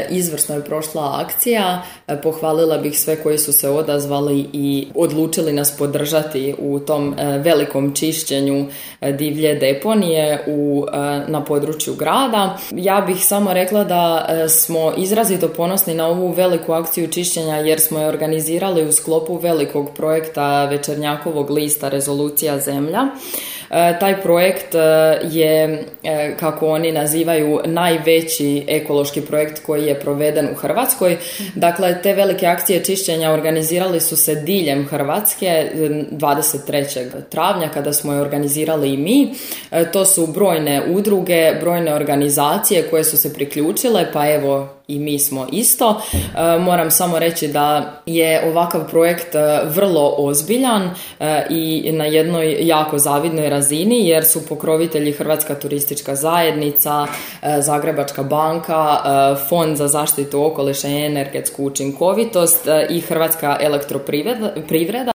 izvrsno je prošla akcija. Pohvalila bih sve koji su se odazvali i odlučili nas podržati u tom velikom čišćenju divlje deponije na području grada. Ja bih samo rekla da smo izrazito ponosni na ovu veliku akciju čišćenja jer smo je organizirali u sklopu velikog projekta Večernjakovog lista Rezolucija Zemlja. Taj projekt je, kako oni nazivaju, najveći ekološki projekt koji je proveden u Hrvatskoj. Dakle, te velike akcije čišćenja organizirali su se diljem Hrvatske 23. travnja kada smo je organizirali i mi. To su brojne udruge, brojne organizacije koje su se priključile, pa evo i mi smo isto. Moram samo reći da je ovakav projekt vrlo ozbiljan i na jednoj jako zavidnoj razini jer su pokrovitelji Hrvatska turistička zajednica, Zagrebačka banka, Fond za zaštitu okoliša i energetsku učinkovitost i Hrvatska elektroprivreda.